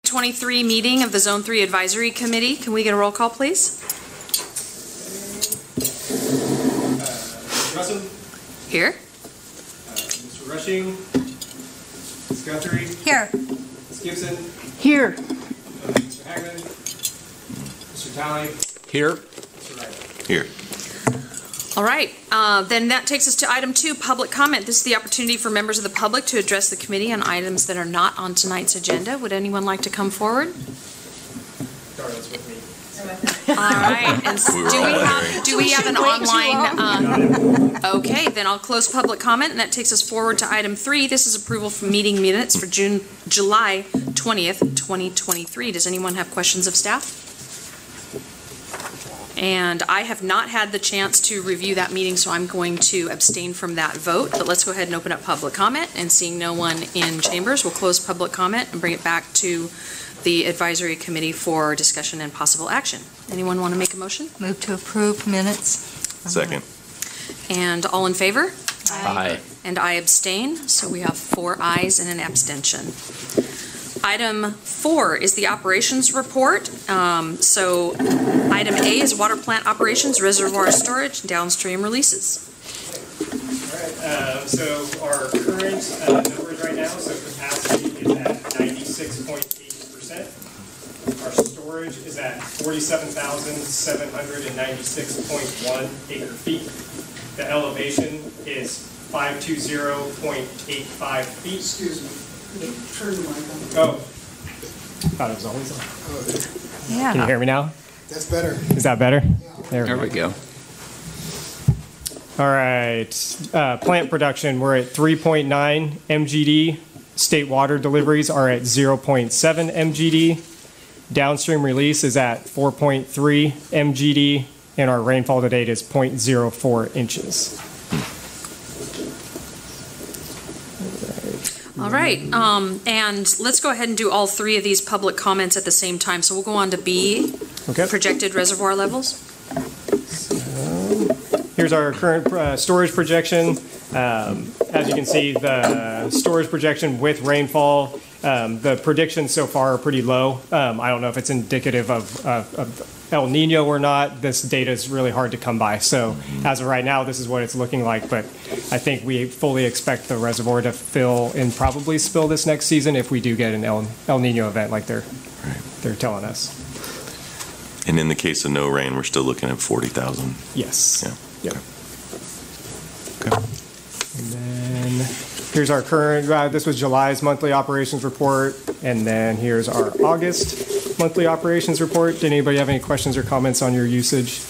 2023 meeting of the Zone 3 Advisory Committee. Can we get a roll call, please? Mr. Russell? Here. Mr. Rushing? Ms. Guthrie? Here. Ms. Gibson? Here. Mr. Hagman? Mr. Talley? Here. Mr. Wright? Here. All right, then that takes us to item 2, public comment. This is the opportunity for members of the public to address the committee on items that are not on tonight's agenda. Would anyone like to come forward? Darla's with me. All right, and do we have an online? Okay, then I'll close public comment, and that takes us forward to item 3. This is approval for meeting minutes for July 20th, 2023. Does anyone have questions of staff? And I have not had the chance to review that meeting, so I'm going to abstain from that vote. But let's go ahead and open up public comment. And seeing no one in chambers, we'll close public comment and bring it back to the advisory committee for discussion and possible action. Anyone want to make a motion? Move to approve minutes. Second. And all in favor? Aye. And I abstain, so we have 4 ayes and an abstention. Item 4 is the operations report. So item A is water plant operations, reservoir storage, downstream releases. All right, so our current numbers right now, so capacity is at 96.8%. Our storage is at 47,796.1 acre feet. The elevation is 520.85 feet. Excuse me. Turn the mic on. Oh, Thought it was always on. Yeah. Can you hear me now? That's better. Is that better? There we go. All right. Plant production, we're at 3.9 MGD. State water deliveries are at 0.7 MGD. Downstream release is at 4.3 MGD, and our rainfall to date is 0.04 inches. All right, and let's go ahead and do all 3 of these public comments at the same time. So we'll go on to B, Okay. projected reservoir levels. Here's our current storage projection. As you can see, the storage projection with rainfall, the predictions so far are pretty low. I don't know if it's indicative of El Nino or not. This data is really hard to come by. So as of right now, this is what it's looking like. But I think we fully expect the reservoir to fill and probably spill this next season if we do get an El Nino event like they're telling us. And in the case of no rain, we're still looking at 40,000. Yes. Yeah. Yep. Okay. And then here's our current, this was July's monthly operations report. And then here's our August monthly operations report. Did anybody have any questions or comments on your usage?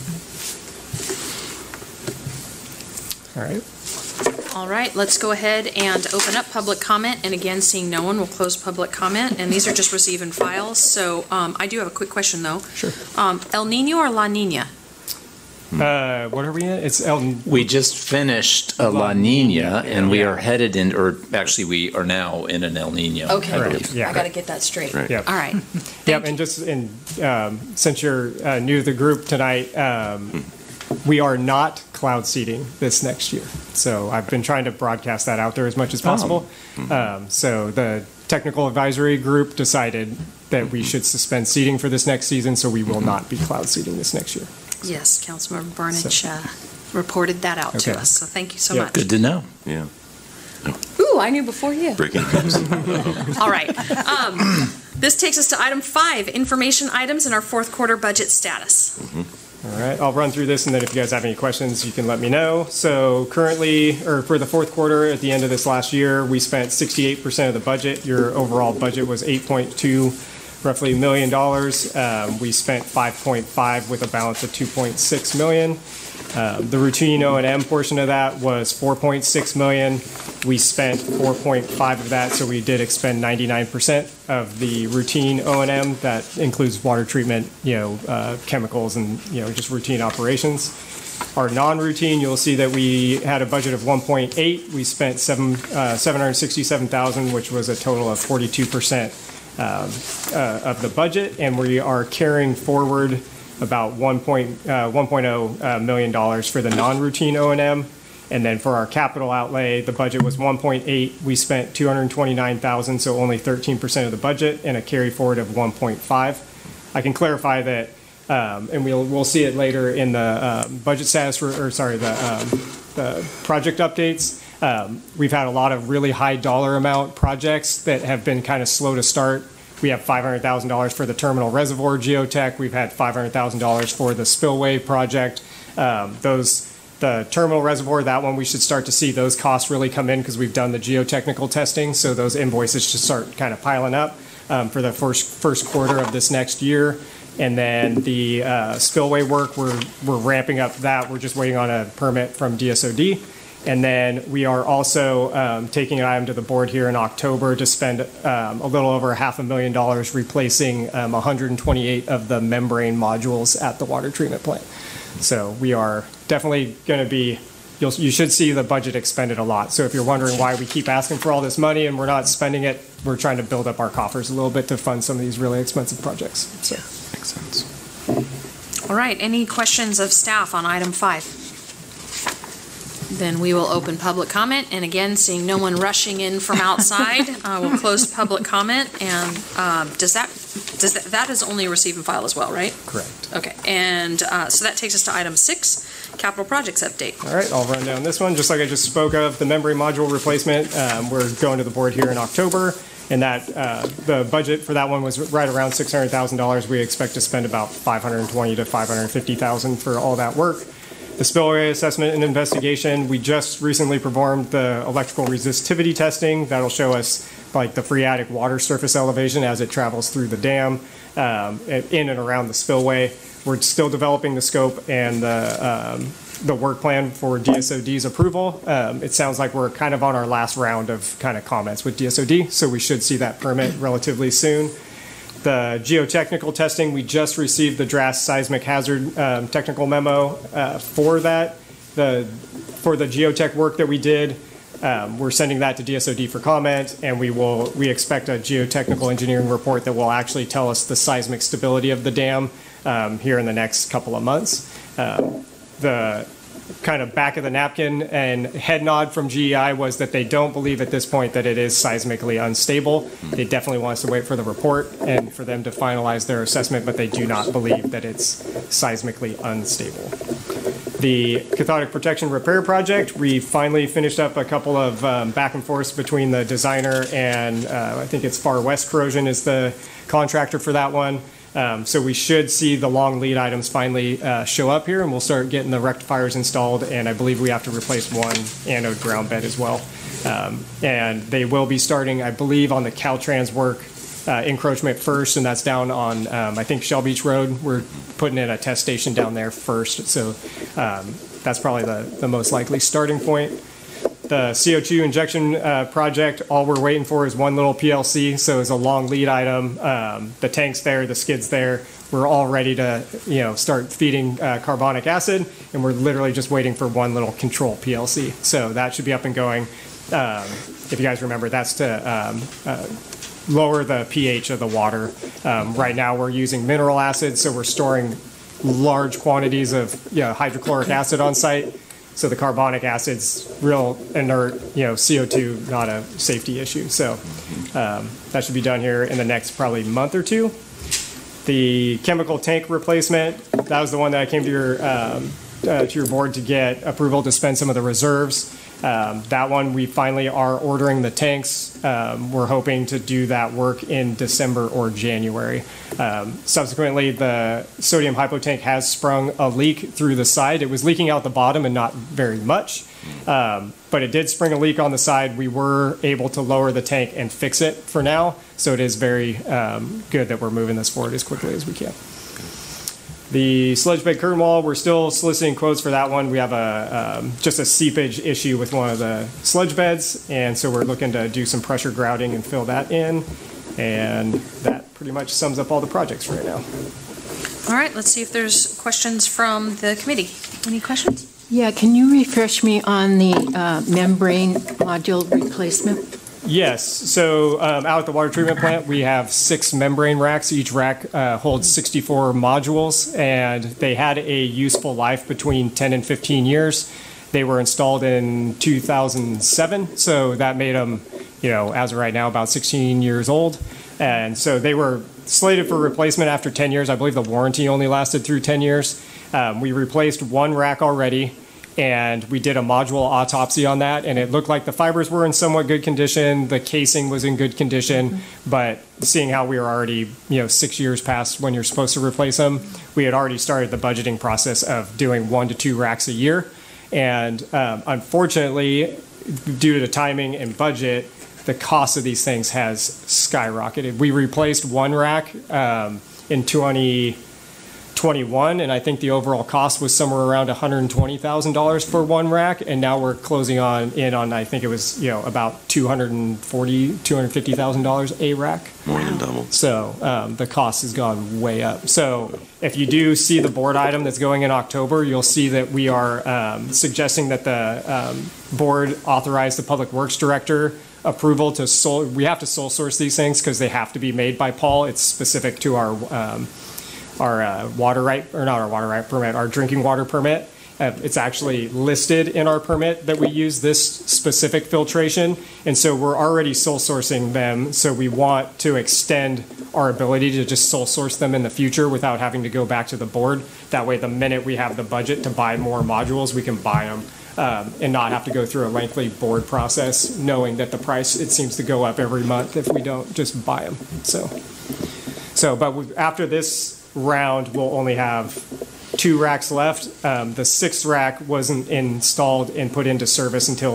All right. All right, let's go ahead and open up public comment. And again, seeing no one, we'll close public comment. And these are just receive and files. So I do have a quick question, though. Sure. El Nino or La Nina? What are we in? It's We just finished a La Nina, and we are headed in, or actually we are now in an El Nino. Okay, I believe. Yeah. I got to get that straight. Right. Yep. All right. Yep, and just since you're new to the group tonight, we are not cloud seeding this next year. So I've been trying to broadcast that out there as much as possible. So the technical advisory group decided that we should suspend seeding for this next season, so we will not be cloud seeding this next year. Yes, Councilmember Barnage reported that out to us. So thank you so much. Good to know. Yeah. Ooh, I knew before you. Breaking news. All right. This takes us to item 5, information items in our 4th quarter budget status. All right, I'll run through this, and then if you guys have any questions, you can let me know. So currently, or for the 4th quarter, at the end of this last year, we spent 68% of the budget. Your overall budget was $8.2 roughly $1 million. We spent 5.5 with a balance of 2.6 million. The routine O&M portion of that was 4.6 million. We spent 4.5 of that, so we did expend 99% of the routine O&M. That includes water treatment, chemicals, and just routine operations. Our non-routine, you'll see that we had a budget of 1.8. We spent 767,000, which was a total of 42% of the budget, and we are carrying forward about $1.0 million for the non-routine O&M. And then for our capital outlay, the budget was 1.8. We spent 229,000, so only 13% of the budget, and a carry forward of 1.5. I can clarify that, and we'll see it later in the budget status, the project updates. We've had a lot of really high dollar amount projects that have been kind of slow to start. We have $500,000 for the terminal reservoir geotech. We've had $500,000 for the spillway project. The terminal reservoir, that one, we should start to see those costs really come in because we've done the geotechnical testing. So those invoices should start kind of piling up for the first quarter of this next year. And then the spillway work, we're ramping up that. We're just waiting on a permit from DSOD. And then we are also taking an item to the board here in October to spend a little over $500,000 replacing 128 of the membrane modules at the water treatment plant. So we are definitely going to be, you should see the budget expended a lot. So if you're wondering why we keep asking for all this money and we're not spending it, we're trying to build up our coffers a little bit to fund some of these really expensive projects. So. Makes sense. All right, any questions of staff on item 5? Then we will open public comment, and again, seeing no one rushing in from outside, we'll close public comment. And that is only receive and file as well, right? Correct. Okay, and so that takes us to item 6, capital projects update. All right, I'll run down this one. Just like I just spoke of, the membrane module replacement, we're going to the board here in October, and that the budget for that one was right around $600,000. We expect to spend about $520,000 to $550,000 for all that work. The spillway assessment and investigation, we just recently performed the electrical resistivity testing. That'll show us like the phreatic water surface elevation as it travels through the dam in and around the spillway. We're still developing the scope and the work plan for DSOD's approval. It sounds like we're kind of on our last round of kind of comments with DSOD, so we should see that permit relatively soon. The geotechnical testing, we just received the draft seismic hazard technical memo for that. For the geotech work that we did, we're sending that to DSOD for comment, and we expect a geotechnical engineering report that will actually tell us the seismic stability of the dam here in the next couple of months. The kind of back of the napkin and head nod from GEI was that they don't believe at this point that it is seismically unstable. They definitely want us to wait for the report and for them to finalize their assessment, but they do not believe that it's seismically unstable. The cathodic protection repair project, we finally finished up a couple of back and forths between the designer and I think it's Far West Corrosion is the contractor for that one. So we should see the long lead items finally show up here, and we'll start getting the rectifiers installed, and I believe we have to replace one anode ground bed as well. And they will be starting, I believe, on the Caltrans work encroachment first, and that's down on, I think, Shell Beach Road. We're putting in a test station down there first, so that's probably the most likely starting point. The CO2 injection project, all we're waiting for is one little PLC, so it's a long lead item. The tank's there, the skid's there. We're all ready to, start feeding carbonic acid, and we're literally just waiting for one little control PLC. So that should be up and going. If you guys remember, that's to lower the pH of the water. Right now, we're using mineral acid, so we're storing large quantities of hydrochloric acid on site. So the carbonic acid's real inert, CO2, not a safety issue. So that should be done here in the next probably month or two. The chemical tank replacement, that was the one that I came to your board to get approval to spend some of the reserves. That one, we finally are ordering the tanks. We're hoping to do that work in December or January. Subsequently, the sodium hypotank has sprung a leak through the side. It was leaking out the bottom and not very much, but it did spring a leak on the side. We were able to lower the tank and fix it for now, so it is very good that we're moving this forward as quickly as we can. The sludge bed curtain wall, we're still soliciting quotes for that one. We have just a seepage issue with one of the sludge beds, and so we're looking to do some pressure grouting and fill that in. And that pretty much sums up all the projects for right now. All right, let's see if there's questions from the committee. Any questions? Yeah, can you refresh me on the membrane module replacement? Yes. So out at the water treatment plant, we have 6 membrane racks. Each rack holds 64 modules, and they had a useful life between 10 and 15 years. They were installed in 2007, so that made them, as of right now, about 16 years old. And so they were slated for replacement after 10 years. I believe the warranty only lasted through 10 years. We replaced one rack already, and we did a module autopsy on that, and it looked like the fibers were in somewhat good condition. The casing was in good condition, but seeing how we were already, 6 years past when you're supposed to replace them, we had already started the budgeting process of doing 1 to 2 racks a year. And unfortunately, due to the timing and budget, the cost of these things has skyrocketed. We replaced one rack in 2021, and I think the overall cost was somewhere around $120,000 for one rack, and now we're closing in on I think it was about $250,000 a rack. More than double. So the cost has gone way up. So if you do see the board item that's going in October, you'll see that we are suggesting that the board authorize the Public Works Director approval we have to sole source these things because they have to be made by Paul. It's specific to our water right, or not our water right permit, our drinking water permit. It's actually listed in our permit that we use this specific filtration, and so we're already sole sourcing them. So we want to extend our ability to just sole source them in the future without having to go back to the board. That way, the minute we have the budget to buy more modules, we can buy them and not have to go through a lengthy board process, knowing that the price, it seems to go up every month if we don't just buy them. But after this round, we'll only have 2 racks left. The 6th rack wasn't installed and put into service until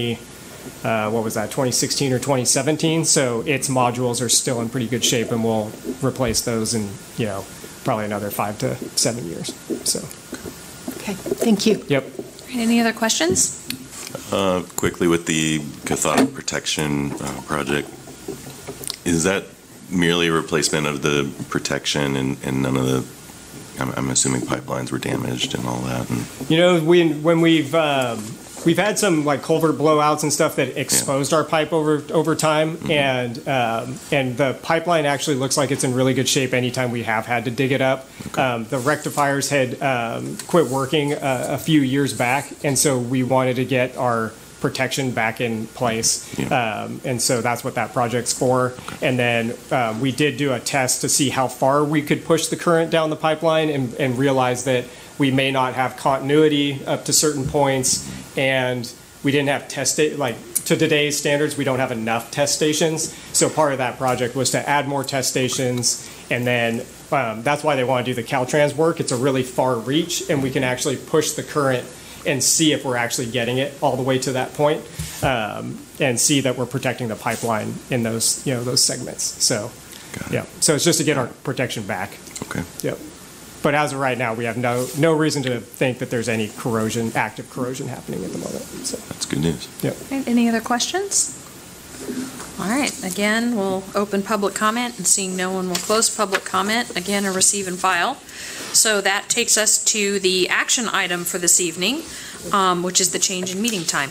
2016 or 2017. So its modules are still in pretty good shape, and we'll replace those in, probably another 5 to 7 years. So. Okay, thank you. Yep. Any other questions? Quickly with the cathodic protection project, is that merely a replacement of the protection and none of the, I'm assuming pipelines were damaged and all that? And when we've had some like culvert blowouts and stuff that exposed our pipe over time, and the pipeline actually looks like it's in really good shape anytime we have had to dig it up. Okay. The rectifiers had quit working a few years back, and so we wanted to get our protection back in place. Yeah. And so that's what that project's for. Okay. And then we did do a test to see how far we could push the current down the pipeline, and realize that we may not have continuity up to certain points, and we didn't have to today's standards, we don't have enough test stations. So part of that project was to add more test stations, and then that's why they want to do the Caltrans work. It's a really far reach, and we can actually push the current and see if we're actually getting it all the way to that point, and see that we're protecting the pipeline in those segments. So, yeah. So it's just to get our protection back. Okay. Yep. But as of right now, we have no reason to think that there's any active corrosion happening at the moment. So that's good news. Yep. Right, any other questions? All right. Again, we'll open public comment, and seeing no one, we'll close public comment. Again, a receive and file. So that takes us to the action item for this evening, which is the change in meeting time.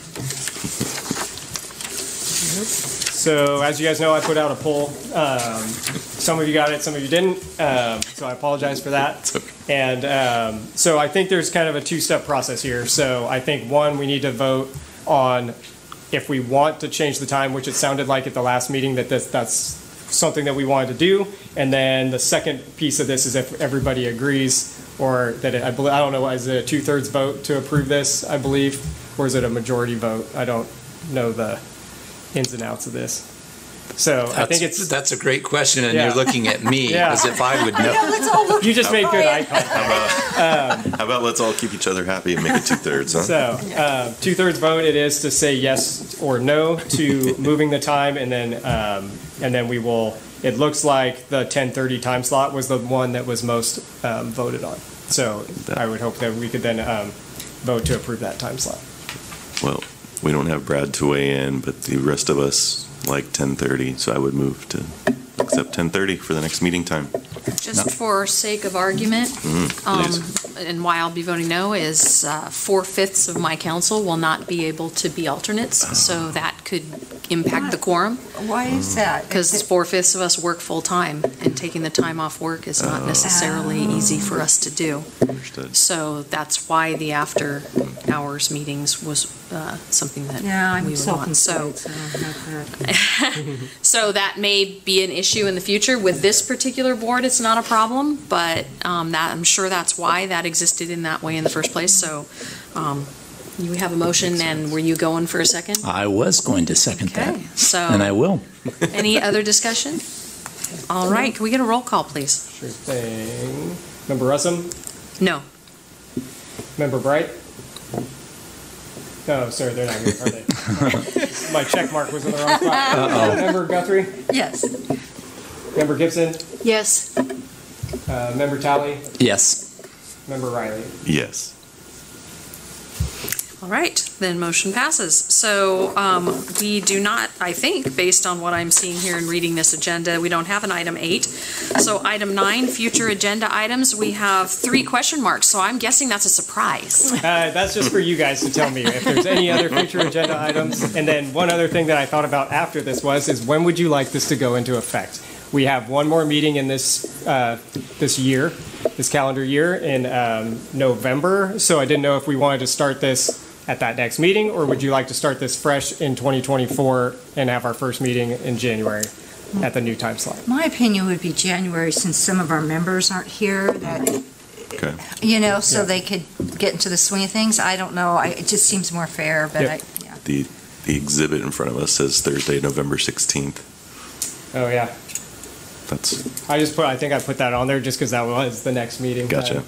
So as you guys know, I put out a poll. Some of you got it, some of you didn't. So I apologize for that. And so I think there's kind of a 2-step process here. So I think, one, we need to vote on if we want to change the time, which it sounded like at the last meeting that that's something that we wanted to do. And then the second piece of this is if everybody agrees, or that I don't know, is it a 2/3 vote to approve this, I believe, or is it a majority vote? I don't know the ins and outs of this. So I think that's a great question, and yeah. You're looking at me as if I would know. You just made good eye contact. How about let's all keep each other happy and make it 2/3, huh? So 2/3 vote it is to say yes or no to moving the time, and then we will. It looks like the 10:30 time slot was the one that was most voted on. So I would hope that we could then vote to approve that time slot. Well, we don't have Brad to weigh in, but the rest of us like 10:30, so I would move to accept 10:30 for the next meeting time. Just for sake of argument, and why I'll be voting no is 4/5 of my council will not be able to be alternates, so that could impact the quorum. Why is that? Because Is it- 4/5 of us work full-time, and taking the time off work is not necessarily easy for us to do. Understood. So that's why the after-hours meetings was something that Yeah, I'm we would want. So, self-employed, so I don't have that. so that may be an issue in the future. With this particular board, it's not a problem, but I'm sure that's why that existed in that way in the first place. So you have a motion, and were you going for a second? I was going to second that, Okay, so and I will. any other discussion? All right, can we get a roll call, please? Sure thing. Member Russum? No. Member Bright? Oh, sorry, they're not here, are they? My check mark was in the wrong spot. Member Guthrie? Yes. Member Gibson? Yes. Member Talley? Yes. Member Riley? Yes. All right, then motion passes. So we do not, I think, based on what I'm seeing here and reading this agenda, we don't have an item 8. So item 9, future agenda items, we have 3 question marks. So I'm guessing that's a surprise. That's just for you guys to tell me if there's any other future agenda items. And then one other thing that I thought about after this is when would you like this to go into effect? We have one more meeting in this calendar year in November. So I didn't know if we wanted to start this at that next meeting, or would you like to start this fresh in 2024 and have our first meeting in January at the new time slot? My opinion would be January, since some of our members aren't here, that, Okay. so Yeah. they could get into the swing of things. I don't know. It just seems more fair, but Yep. yeah. The exhibit in front of us says Thursday, November 16th. Oh, yeah. That's, I think I put that on there just because that was the next meeting. Gotcha.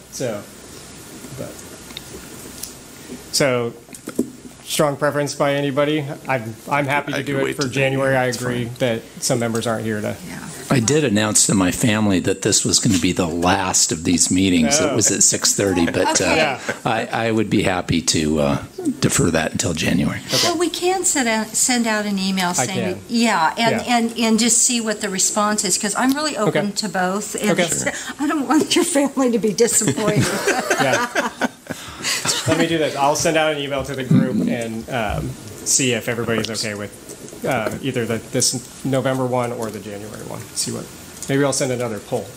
So, strong preference by anybody. I'm happy I to could do it wait for till January. I January, it's agree fine. that some members aren't here to. Yeah. I did announce to my family that this was going to be the last of these meetings. Oh. It was at 6:30, but Okay. Yeah. I would be happy to defer that until January. Well, we can send out an email I saying, can. yeah, Yeah. and just see what the response is, because I'm really open Okay. to both. And Okay. Sure. I don't want your family to be disappointed. Yeah. Let me do this. I'll send out an email to the group and see if everybody's okay with either this November one or the January one. See what. Maybe I'll send another poll.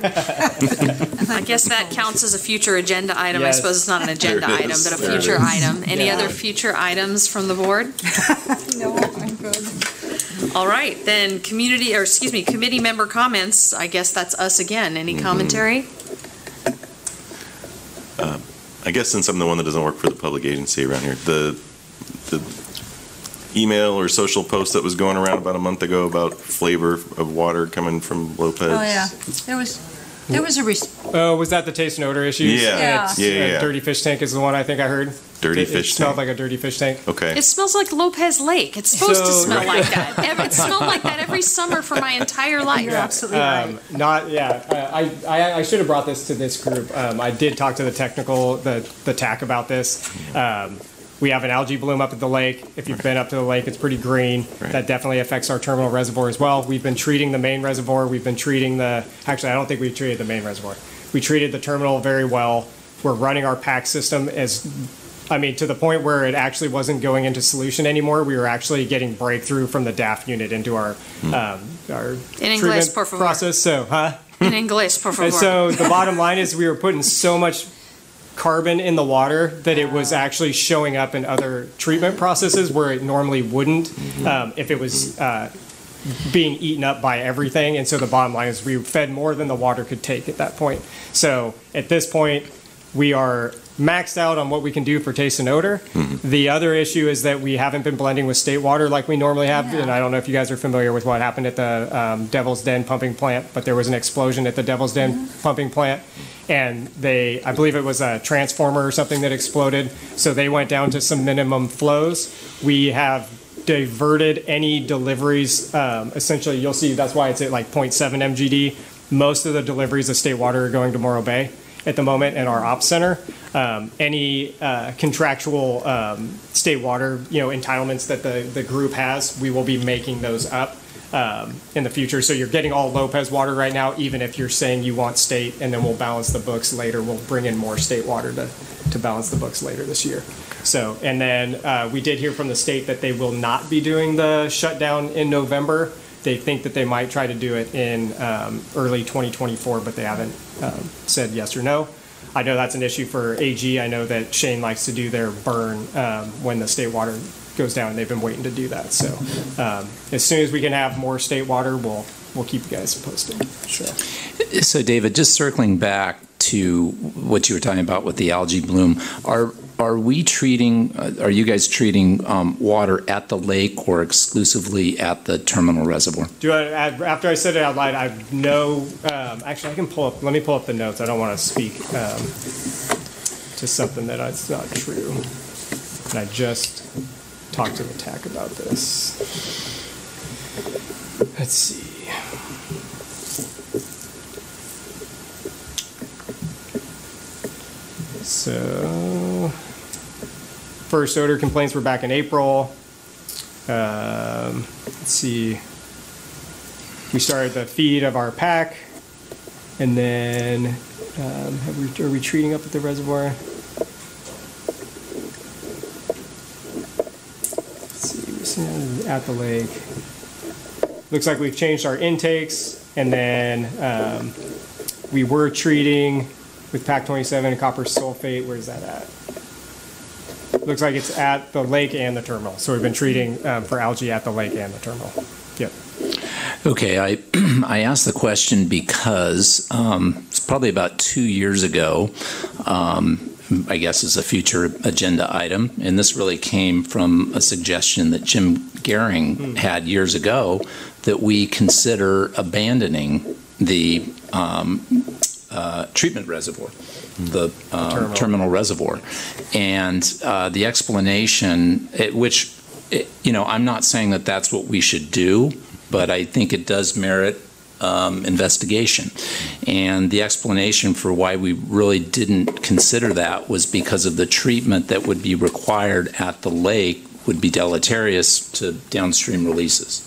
I guess that counts as a future agenda item. I Yes. suppose it's not an agenda There it item, is. but a There it future is. item. Any Yeah. other future items from the board? No, I'm good. All right, then committee member comments. I guess that's us again. Any commentary? I guess since I'm the one that doesn't work for the public agency around here, the email or social post that was going around about a month ago about flavor of water coming from Lopez. Oh, yeah. There was a Oh, was that the taste and odor issues? Yeah. Yeah. It's, Yeah. Dirty fish tank is the one I think I heard. Dirty It fish smelled tank. like a dirty fish tank. Okay. It smells like Lopez Lake. It's supposed to So- smell like that. It smelled like that every summer for my entire life. You're absolutely right. I should have brought this to this group. I did talk to the TAC about this. We have an algae bloom up at the lake. If you've been up to the lake, it's pretty green. Right. That definitely affects our terminal reservoir as well. We've been treating the main reservoir. We've been treating actually, I don't think we've treated the main reservoir. We treated the terminal very well. We're running our PAC system to the point where it actually wasn't going into solution anymore. We were actually getting breakthrough from the DAF unit into our In English, treatment por favor. process. So, In English, por favor. And so the bottom line is we were putting so much carbon in the water that it was actually showing up in other treatment processes where it normally wouldn't if it was being eaten up by everything. And so the bottom line is we fed more than the water could take at that point. So at this point, we are maxed out on what we can do for taste and odor. The other issue is that we haven't been blending with state water like we normally have. Yeah. And I don't know if you guys are familiar with what happened at the Devil's Den pumping plant, but there was an explosion at the Devil's Den pumping plant. And I believe it was a transformer or something that exploded. So they went down to some minimum flows. We have diverted any deliveries. Essentially, you'll see that's why it's at like 0.7 MGD. Most of the deliveries of state water are going to Morro Bay at the moment in our ops center. Any contractual state water entitlements that the group has, we will be making those up in the future. So you're getting all Lopez water right now, even if you're saying you want state, and then we'll balance the books later. We'll bring in more state water to balance the books later this year. So, and then we did hear from the state that they will not be doing the shutdown in November. They think that they might try to do it in early 2024, but they haven't said yes or no. I know that's an issue for AG. I know that Shane likes to do their burn when the state water goes down. They've been waiting to do that. So as soon as we can have more state water, we'll keep you guys posted. So David, just circling back to what you were talking about with the algae bloom, are you guys treating water at the lake or exclusively at the terminal reservoir? After I said it out loud, I know, actually I can let me pull up the notes. I don't want to speak to something that's not true. And I just talked to the TAC about this. Let's see. So, first odor complaints were back in April. Let's see. We started the feed of our pack, and then are we treating up at the reservoir? Let's see. We're seeing at the lake. Looks like we've changed our intakes, and then we were treating with PAC 27 copper sulfate. Where's that at? Looks like it's at the lake and the terminal. So we've been treating for algae at the lake and the terminal. Yep. Okay, I asked the question because it's probably about 2 years ago, I guess is a future agenda item, and this really came from a suggestion that Jim Gehring had years ago, that we consider abandoning the treatment reservoir, the terminal reservoir. And the explanation, I'm not saying that that's what we should do, but I think it does merit investigation. And the explanation for why we really didn't consider that was because of the treatment that would be required at the lake would be deleterious to downstream releases.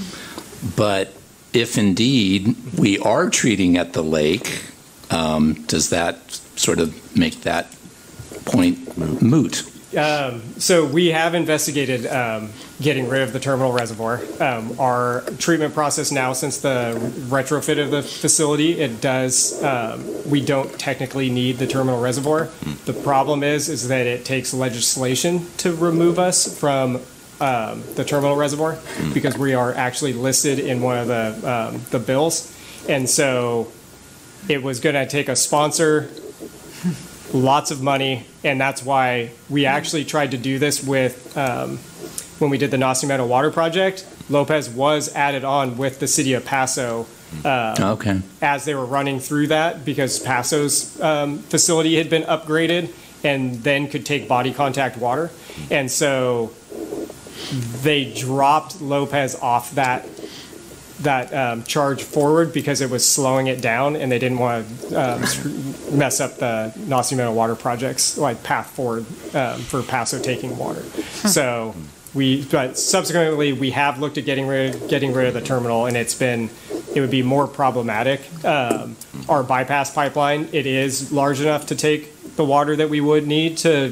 But if indeed we are treating at the lake, does that sort of make that point moot? So we have investigated getting rid of the terminal reservoir. Our treatment process now, since the retrofit of the facility, it does, we don't technically need the terminal reservoir. The problem is that it takes legislation to remove us from the terminal reservoir because we are actually listed in one of the bills. And so it was going to take a sponsor, lots of money, and that's why we actually tried to do this with, when we did the Nacimiento Water Project, Lopez was added on with the city of Paso as they were running through that because Paso's facility had been upgraded and then could take body contact water. And so they dropped Lopez off that charge forward because it was slowing it down, and they didn't want to mess up the Nacimiento Water Project's path forward for Paso taking water. So but subsequently we have looked at getting rid of the terminal, and it would be more problematic. Our bypass pipeline, it is large enough to take the water that we would need to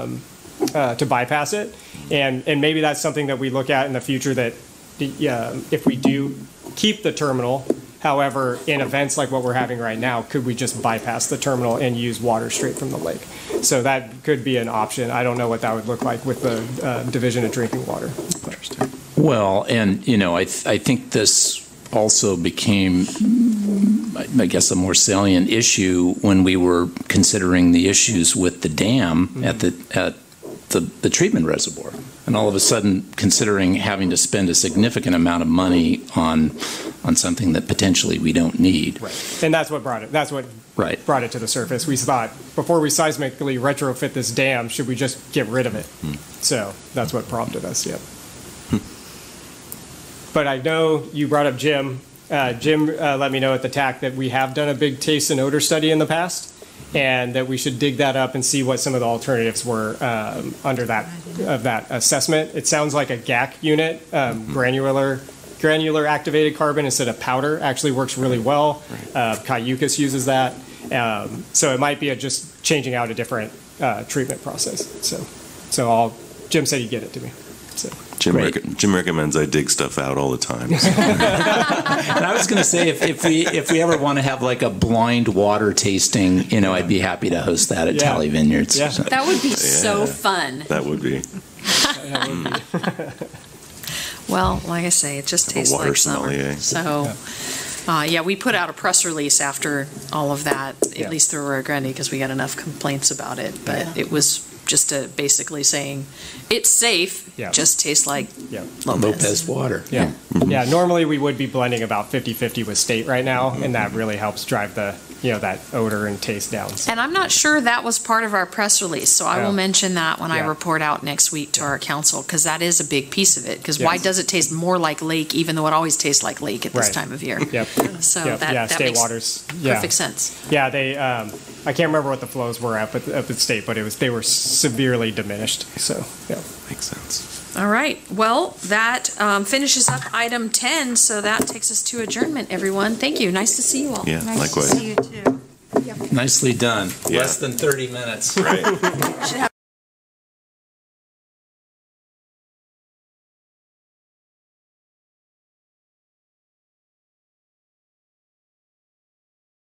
bypass it, and maybe that's something that we look at in the future, that if we do keep the terminal, however, in events like what we're having right now, could we just bypass the terminal and use water straight from the lake? So that could be an option. I don't know what that would look like with the Division of Drinking Water. Well, and I think this also became, I guess, a more salient issue when we were considering the issues with the dam at the treatment reservoir. And all of a sudden, considering having to spend a significant amount of money on something that potentially we don't need. Right. And that's what brought it. Brought it to the surface. We thought, before we seismically retrofit this dam, should we just get rid of it? So that's what prompted us, yep. But I know you brought up Jim. Jim let me know at the TAC that we have done a big taste and odor study in the past, and that we should dig that up and see what some of the alternatives were under that assessment. It sounds like a GAC unit, granular granular activated carbon instead of powder actually works really well. Cayucas uses that. So it might be just changing out a different treatment process. So Jim said he'd get it to me. So. Jim recommends I dig stuff out all the time. So. And I was going to say, if we ever want to have like a blind water tasting, I'd be happy to host that at Tally Vineyards. Yeah. So. That would be so fun. That would be. Well, like I say, it just tastes water like summer. sommelier. So, we put out a press release after all of that, Yeah. at least through Rio Grande, because we got enough complaints about it. But it was just basically saying, it's safe, Yeah. just tastes like Yeah. Lopez water. Yeah. Yeah. Normally we would be blending about 50-50 with state right now, and that really helps drive the, that odor and taste down. So, And I'm not sure that was part of our press release, so I Yeah. will mention that when I Yeah. report out next week to our council, because that is a big piece of it. Because why Yes. does it taste more like lake, even though it always tastes like lake at this Right. time of year? Yep. So Yep. that State makes waters. Yeah. perfect sense. Yeah, they. I can't remember what the flows were up at state, but they were severely diminished. So yeah. Makes sense. All right. Well, that finishes up item 10, so that takes us to adjournment, everyone. Thank you. Nice to see you all. Yeah, Nice likewise. to see you too. Nicely done. Yeah. Less than 30 minutes. Right. Should have